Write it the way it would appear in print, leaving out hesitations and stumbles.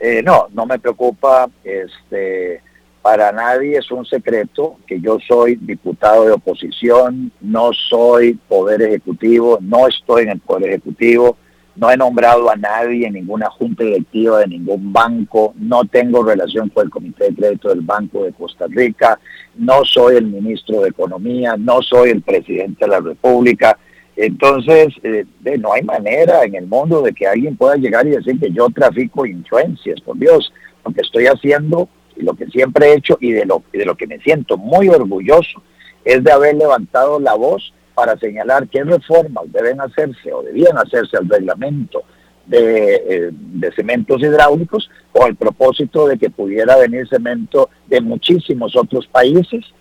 No, no me preocupa, para nadie es un secreto que yo soy diputado de oposición, no soy poder ejecutivo, no estoy en el poder ejecutivo, no he nombrado a nadie en ninguna junta directiva de ningún banco, no tengo relación con el Comité de Crédito del Banco de Costa Rica, no soy el ministro de Economía, no soy el presidente de la República. Entonces, no hay manera en el mundo de que alguien pueda llegar y decir que yo trafico influencias, por Dios. Lo que estoy haciendo y lo que siempre he hecho y de lo que me siento muy orgulloso es de haber levantado la voz para señalar qué reformas deben hacerse o debían hacerse al reglamento de cementos hidráulicos, con el propósito de que pudiera venir cemento de muchísimos otros países